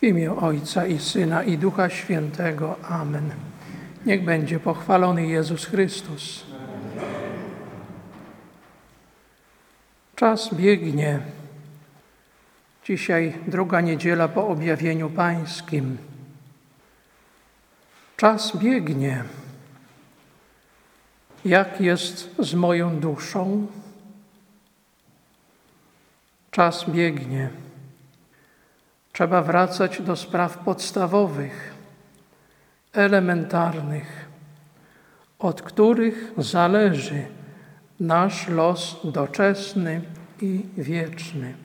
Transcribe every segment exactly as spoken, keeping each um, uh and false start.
W imię Ojca i Syna i Ducha Świętego. Amen. Niech będzie pochwalony Jezus Chrystus. Czas biegnie. Dzisiaj druga niedziela po objawieniu Pańskim. Czas biegnie. Jak jest z moją duszą? Czas biegnie. Trzeba wracać do spraw podstawowych, elementarnych, od których zależy nasz los doczesny i wieczny.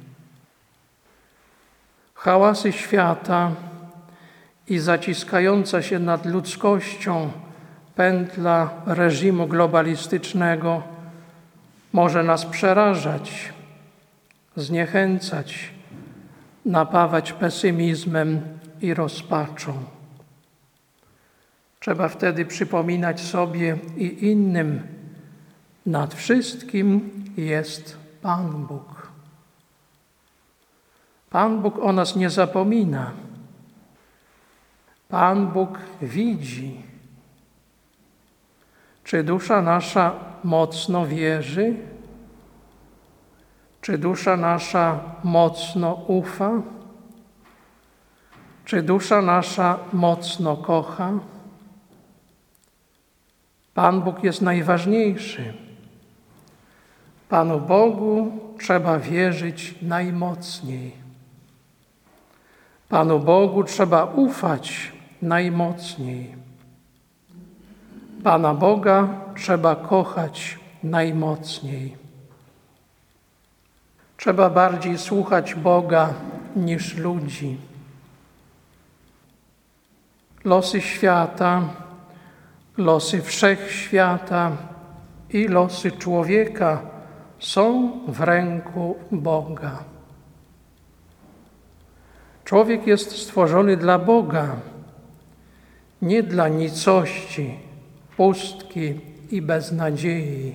Hałasy świata i zaciskająca się nad ludzkością pętla reżimu globalistycznego może nas przerażać, zniechęcać, napawać pesymizmem i rozpaczą. Trzeba wtedy przypominać sobie i innym, nad wszystkim jest Pan Bóg. Pan Bóg o nas nie zapomina. Pan Bóg widzi. Czy dusza nasza mocno wierzy? Czy dusza nasza mocno ufa? Czy dusza nasza mocno kocha? Pan Bóg jest najważniejszy. Panu Bogu trzeba wierzyć najmocniej. Panu Bogu trzeba ufać najmocniej. Pana Boga trzeba kochać najmocniej. Trzeba bardziej słuchać Boga niż ludzi. Losy świata, losy wszechświata i losy człowieka są w ręku Boga. Człowiek jest stworzony dla Boga, nie dla nicości, pustki i beznadziei.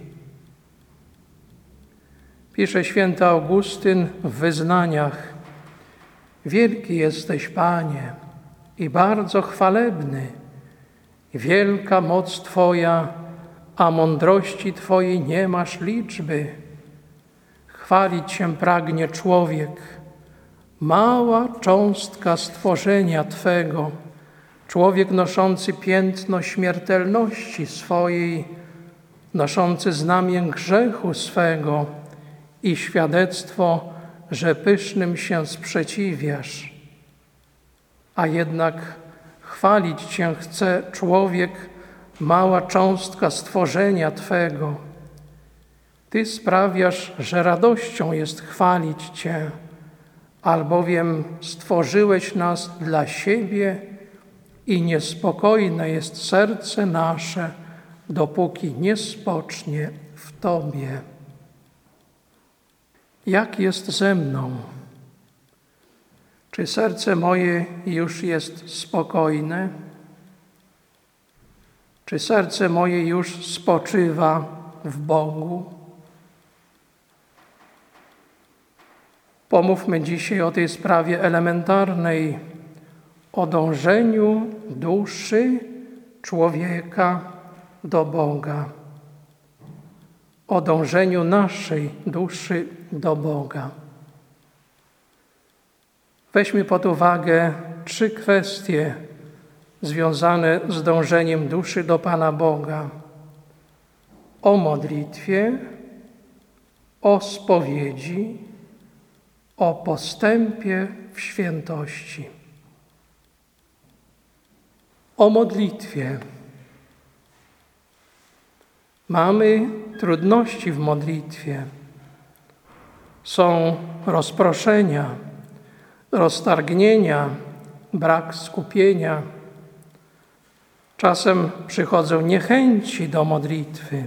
Pisze święty Augustyn w wyznaniach: wielki jesteś, Panie, i bardzo chwalebny, wielka moc Twoja, a mądrości Twojej nie masz liczby. Chwalić się pragnie człowiek, mała cząstka stworzenia Twego, człowiek noszący piętno śmiertelności swojej, noszący znamię grzechu swego i świadectwo, że pysznym się sprzeciwiasz. A jednak chwalić Cię chce człowiek, mała cząstka stworzenia Twego. Ty sprawiasz, że radością jest chwalić Cię, albowiem stworzyłeś nas dla siebie i niespokojne jest serce nasze, dopóki nie spocznie w Tobie. Jak jest ze mną? Czy serce moje już jest spokojne? Czy serce moje już spoczywa w Bogu? Pomówmy dzisiaj o tej sprawie elementarnej, o dążeniu duszy człowieka do Boga, o dążeniu naszej duszy do Boga. Weźmy pod uwagę trzy kwestie związane z dążeniem duszy do Pana Boga: o modlitwie, o spowiedzi, o postępie w świętości. O modlitwie. Mamy trudności w modlitwie. Są rozproszenia, roztargnienia, brak skupienia. Czasem przychodzą niechęci do modlitwy.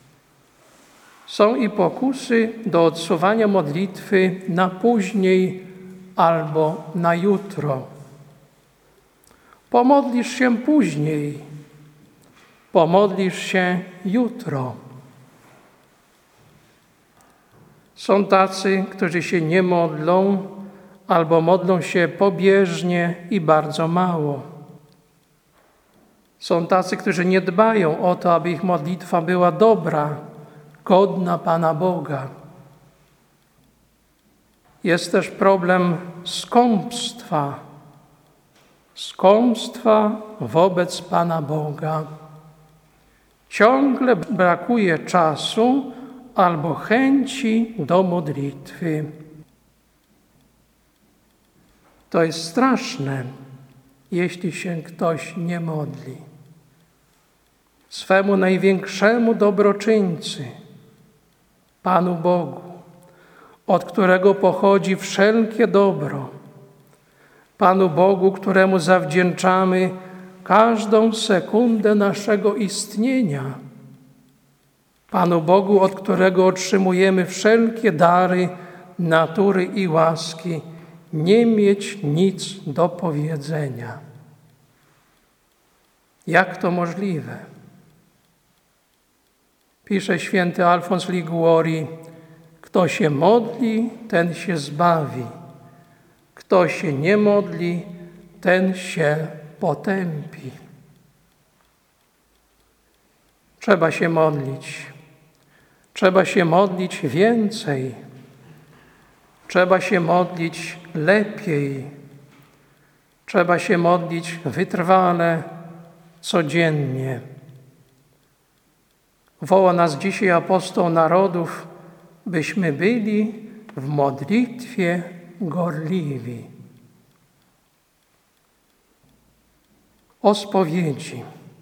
Są i pokusy do odsuwania modlitwy na później albo na jutro. Pomodlisz się później, pomodlisz się jutro. Są tacy, którzy się nie modlą, albo modlą się pobieżnie i bardzo mało. Są tacy, którzy nie dbają o to, aby ich modlitwa była dobra, godna Pana Boga. Jest też problem skąpstwa, skąpstwa wobec Pana Boga. Ciągle brakuje czasu albo chęci do modlitwy. To jest straszne, jeśli się ktoś nie modli. Swemu największemu dobroczyńcy, Panu Bogu, od którego pochodzi wszelkie dobro, Panu Bogu, któremu zawdzięczamy każdą sekundę naszego istnienia, Panu Bogu, od którego otrzymujemy wszelkie dary natury i łaski, nie mieć nic do powiedzenia. Jak to możliwe? Pisze święty Alfons Liguori: kto się modli, ten się zbawi. Kto się nie modli, ten się potępi. Trzeba się modlić. Trzeba się modlić więcej. Trzeba się modlić lepiej. Trzeba się modlić wytrwale, codziennie. Woła nas dzisiaj apostoł narodów, byśmy byli w modlitwie gorliwi. O spowiedzi.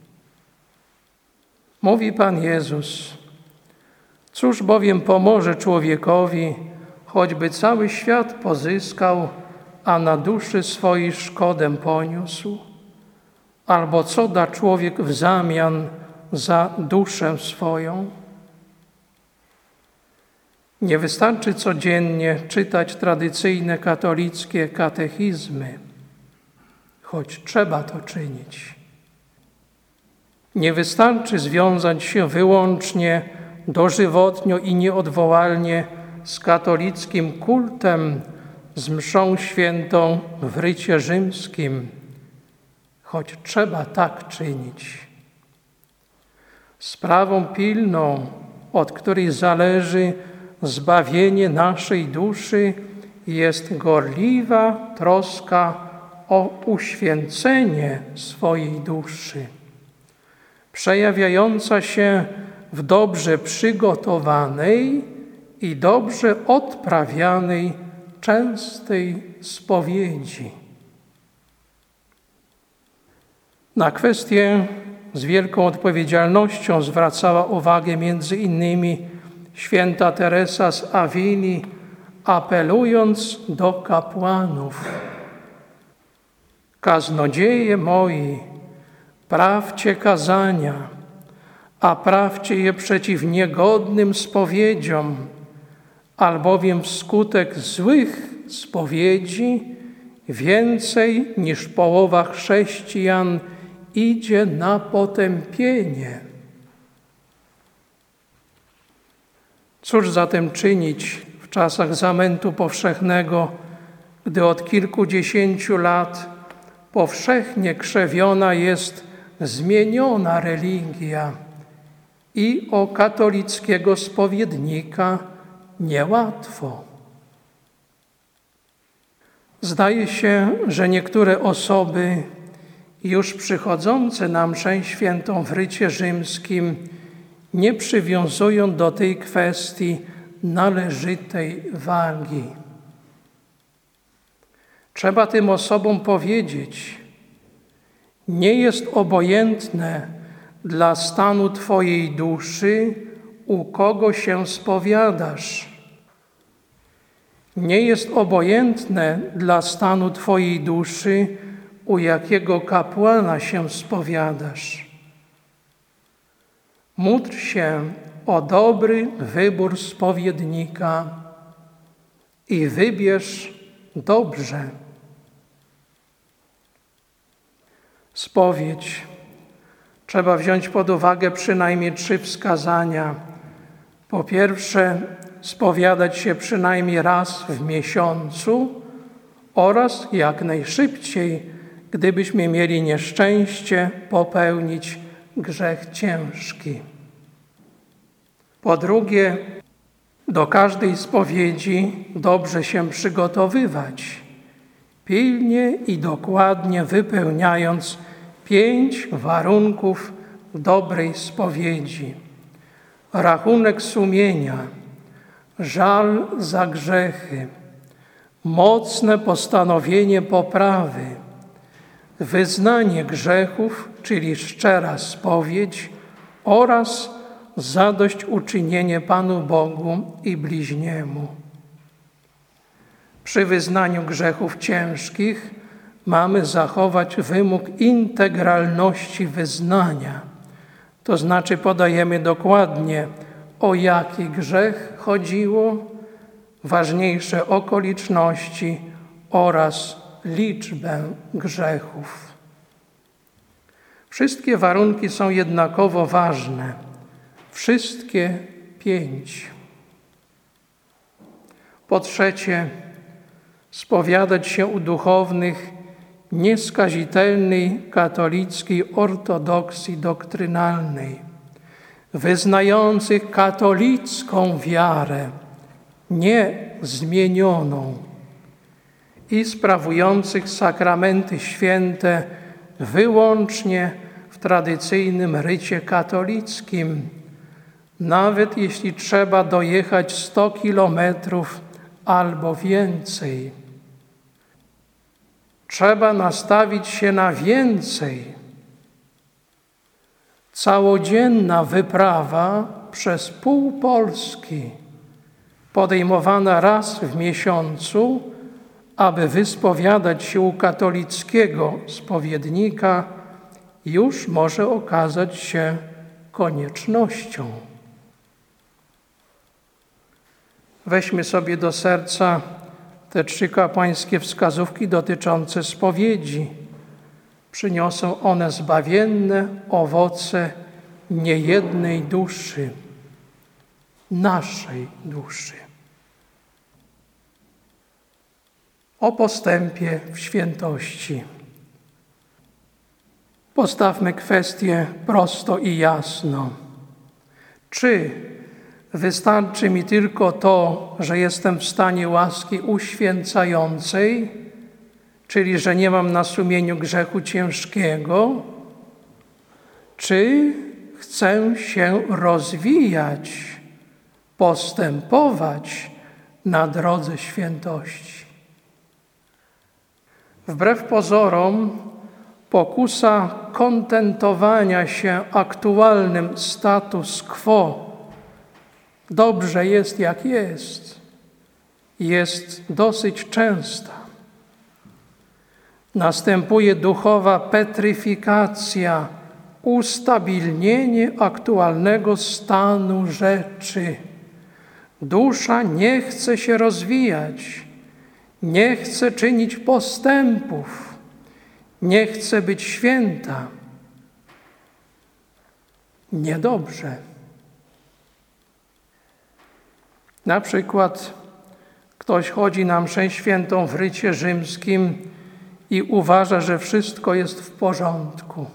Mówi Pan Jezus: cóż bowiem pomoże człowiekowi, choćby cały świat pozyskał, a na duszy swojej szkodę poniósł? Albo co da człowiek w zamian za duszę swoją? Nie wystarczy codziennie czytać tradycyjne katolickie katechizmy, choć trzeba to czynić. Nie wystarczy związać się wyłącznie, dożywotnio i nieodwołalnie z katolickim kultem, z mszą świętą w rycie rzymskim, choć trzeba tak czynić. Sprawą pilną, od której zależy zbawienie naszej duszy, jest gorliwa troska o uświęcenie swojej duszy, przejawiająca się w dobrze przygotowanej i dobrze odprawianej częstej spowiedzi. Na kwestię z wielką odpowiedzialnością zwracała uwagę między innymi święta Teresa z Awili, apelując do kapłanów: kaznodzieje moi, prawcie kazania, a prawcie je przeciw niegodnym spowiedziom, albowiem wskutek złych spowiedzi więcej niż połowa chrześcijan idzie na potępienie. Cóż zatem czynić w czasach zamętu powszechnego, gdy od kilkudziesięciu lat powszechnie krzewiona jest zmieniona religia i o katolickiego spowiednika niełatwo. Zdaje się, że niektóre osoby już przychodzące na mszę świętą w rycie rzymskim nie przywiązują do tej kwestii należytej wagi. Trzeba tym osobom powiedzieć: nie jest obojętne dla stanu Twojej duszy, u kogo się spowiadasz. Nie jest obojętne dla stanu Twojej duszy, u jakiego kapłana się spowiadasz. Módl się o dobry wybór spowiednika i wybierz dobrze. Spowiedź. Trzeba wziąć pod uwagę przynajmniej trzy wskazania. Po pierwsze, spowiadać się przynajmniej raz w miesiącu oraz jak najszybciej, gdybyśmy mieli nieszczęście popełnić grzech ciężki. Po drugie, do każdej spowiedzi dobrze się przygotowywać, pilnie i dokładnie wypełniając pięć warunków dobrej spowiedzi. Rachunek sumienia, żal za grzechy, mocne postanowienie poprawy, wyznanie grzechów, czyli szczera spowiedź oraz zadośćuczynienie Panu Bogu i bliźniemu. Przy wyznaniu grzechów ciężkich mamy zachować wymóg integralności wyznania. To znaczy podajemy dokładnie, o jaki grzech chodziło, ważniejsze okoliczności oraz liczbę grzechów. Wszystkie warunki są jednakowo ważne. Wszystkie pięć. Po trzecie, spowiadać się u duchownych nieskazitelnej katolickiej ortodoksji doktrynalnej, wyznających katolicką wiarę, nie zmienioną, i sprawujących sakramenty święte wyłącznie w tradycyjnym rycie katolickim, nawet jeśli trzeba dojechać sto kilometrów albo więcej. Trzeba nastawić się na więcej. Całodzienna wyprawa przez pół Polski, podejmowana raz w miesiącu, aby wyspowiadać się u katolickiego spowiednika, już może okazać się koniecznością. Weźmy sobie do serca te trzy kapłańskie wskazówki dotyczące spowiedzi. Przyniosą one zbawienne owoce niejednej duszy, naszej duszy. O postępie w świętości. Postawmy kwestię prosto i jasno. Czy wystarczy mi tylko to, że jestem w stanie łaski uświęcającej, czyli że nie mam na sumieniu grzechu ciężkiego, czy chcę się rozwijać, postępować na drodze świętości? Wbrew pozorom, pokusa kontentowania się aktualnym status quo, dobrze jest jak jest, jest dosyć częsta. Następuje duchowa petryfikacja, ustabilnienie aktualnego stanu rzeczy. Dusza nie chce się rozwijać, nie chce czynić postępów, nie chce być święta. Niedobrze. Na przykład ktoś chodzi na mszę świętą w rycie rzymskim i uważa, że wszystko jest w porządku,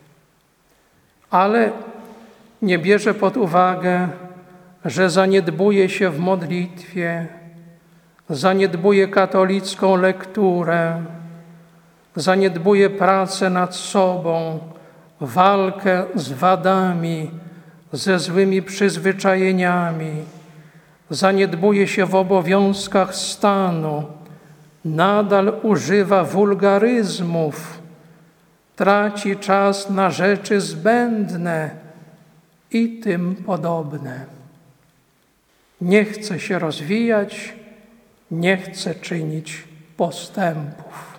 ale nie bierze pod uwagę, że zaniedbuje się w modlitwie, zaniedbuje katolicką lekturę, zaniedbuje pracę nad sobą, walkę z wadami, ze złymi przyzwyczajeniami, zaniedbuje się w obowiązkach stanu, nadal używa wulgaryzmów, traci czas na rzeczy zbędne i tym podobne. Nie chce się rozwijać, nie chce czynić postępów.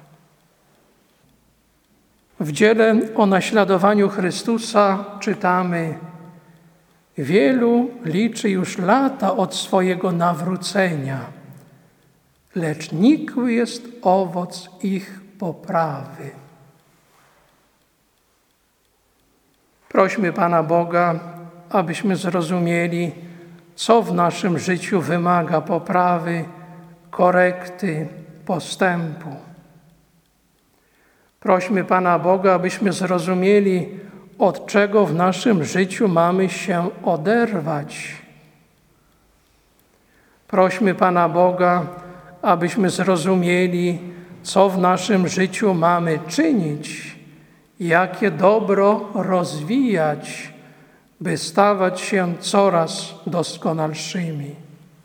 W dziele o naśladowaniu Chrystusa czytamy: wielu liczy już lata od swojego nawrócenia, lecz nikły jest owoc ich poprawy. Prośmy Pana Boga, abyśmy zrozumieli, co w naszym życiu wymaga poprawy, korekty postępu. Prośmy Pana Boga, abyśmy zrozumieli, od czego w naszym życiu mamy się oderwać. Prośmy Pana Boga, abyśmy zrozumieli, co w naszym życiu mamy czynić, jakie dobro rozwijać, by stawać się coraz doskonalszymi.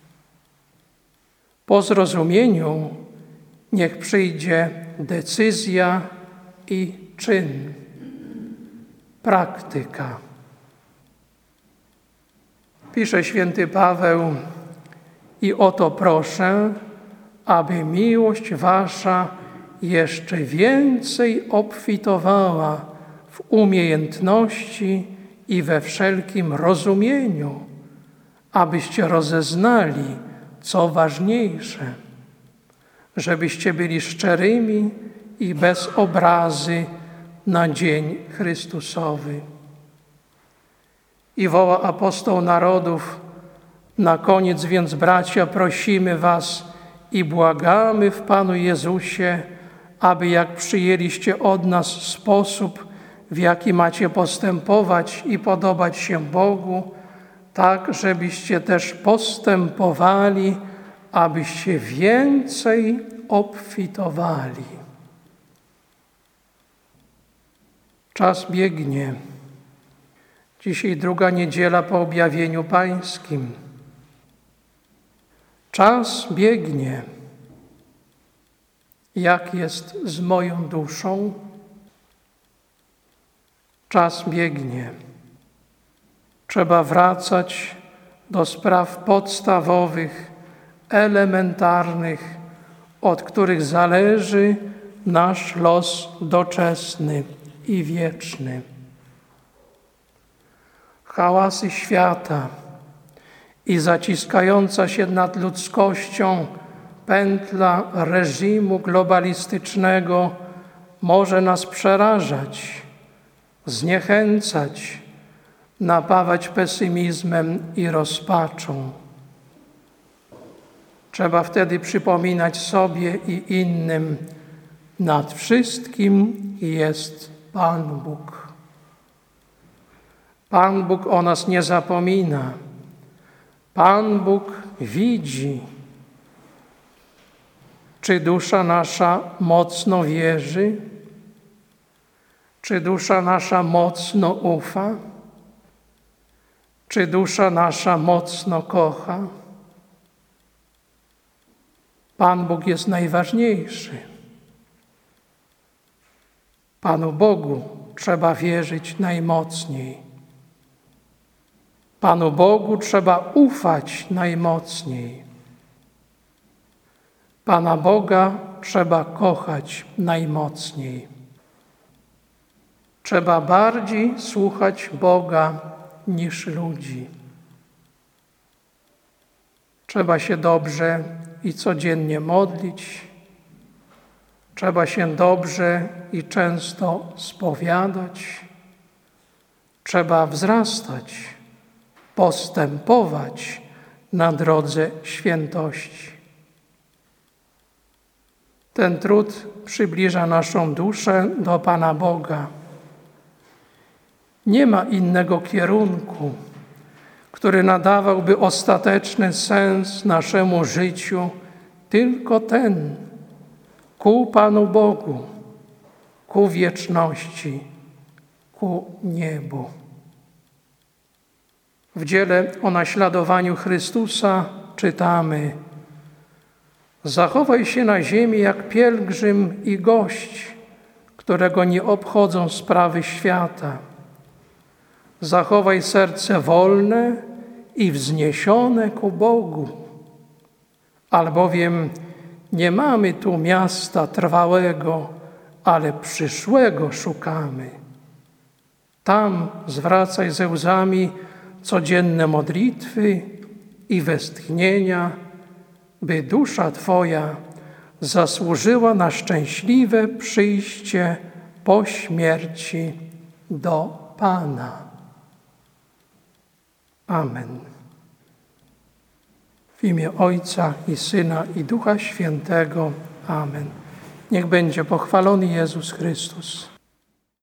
Po zrozumieniu niech przyjdzie decyzja i czyn, praktyka. Pisze święty Paweł: i o to proszę, aby miłość wasza jeszcze więcej obfitowała w umiejętności i we wszelkim rozumieniu, abyście rozeznali, co ważniejsze, żebyście byli szczerymi i bez obrazy na dzień Chrystusowy. I woła apostoł narodów: na koniec więc, bracia, prosimy was i błagamy w Panu Jezusie, aby jak przyjęliście od nas sposób, w jaki macie postępować i podobać się Bogu, tak żebyście też postępowali, abyście więcej obfitowali. Czas biegnie. Dzisiaj druga niedziela po objawieniu pańskim. Czas biegnie. Jak jest z moją duszą? Czas biegnie. Trzeba wracać do spraw podstawowych, elementarnych, od których zależy nasz los doczesny i wieczny. Hałasy świata i zaciskająca się nad ludzkością pętla reżimu globalistycznego może nas przerażać, zniechęcać, napawać pesymizmem i rozpaczą. Trzeba wtedy przypominać sobie i innym: nad wszystkim jest Pan Bóg. Pan Bóg o nas nie zapomina. Pan Bóg widzi. Czy dusza nasza mocno wierzy? Czy dusza nasza mocno ufa? Czy dusza nasza mocno kocha? Pan Bóg jest najważniejszy. Panu Bogu trzeba wierzyć najmocniej. Panu Bogu trzeba ufać najmocniej. Pana Boga trzeba kochać najmocniej. Trzeba bardziej słuchać Boga niż ludzi. Trzeba się dobrze i codziennie modlić. Trzeba się dobrze i często spowiadać. Trzeba wzrastać, postępować na drodze świętości. Ten trud przybliża naszą duszę do Pana Boga. Nie ma innego kierunku, który nadawałby ostateczny sens naszemu życiu, tylko ten, ku Panu Bogu, ku wieczności, ku niebu. W dziele o naśladowaniu Chrystusa czytamy: zachowaj się na ziemi jak pielgrzym i gość, którego nie obchodzą sprawy świata. Zachowaj serce wolne i wzniesione ku Bogu, albowiem nie mamy tu miasta trwałego, ale przyszłego szukamy. Tam zwracaj ze łzami codzienne modlitwy i westchnienia, by dusza Twoja zasłużyła na szczęśliwe przyjście po śmierci do Pana. Amen. W imię Ojca i Syna i Ducha Świętego. Amen. Niech będzie pochwalony Jezus Chrystus.